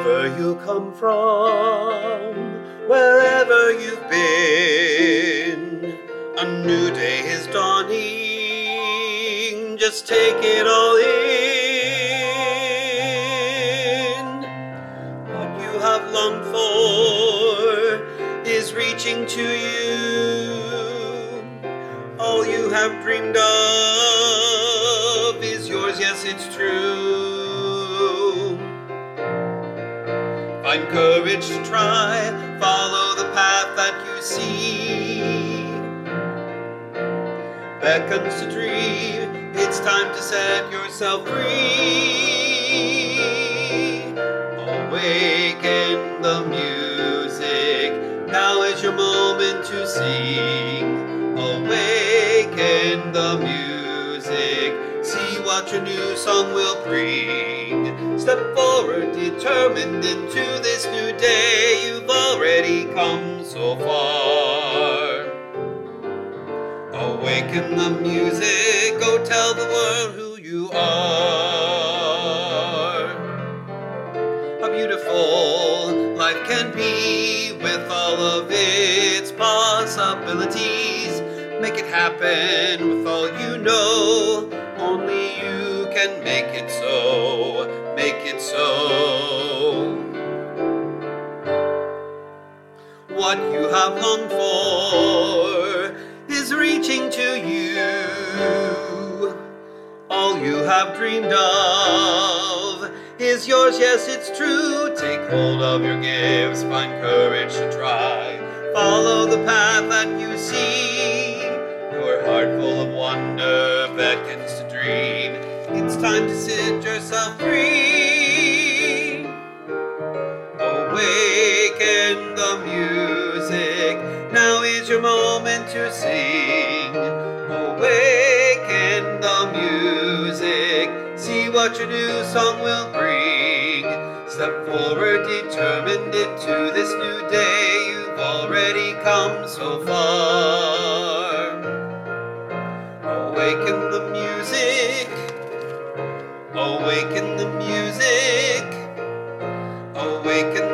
Wherever you come from, wherever you've been, a new day is dawning. Just take it all in. What you have longed for is reaching to you. All you have dreamed of is yours, yes, it's true. Find courage to try, follow the path that you see. Beckons to dream, it's time to set yourself free. Awaken the music, now is your moment to sing. Awaken the music, see what your new song will bring. Step forward, determined into this new day. You've already come so far. Awaken the music, go tell the world who you are. How beautiful life can be with all of its possibilities. Make it happen with all you know. Only you can make it so. Make it so. What you have longed for is reaching to you. All you have dreamed of is yours, yes, it's true. Take hold of your gifts, find courage to try. Follow the path that you see. Your heart full of wonder beckons to dream. It's time to set yourself free. Awaken the music, now is your moment to sing. Awaken the music, see what your new song will bring. Step forward, determined into this new day. You've already come so far. Awaken the music. Awaken the music. Awaken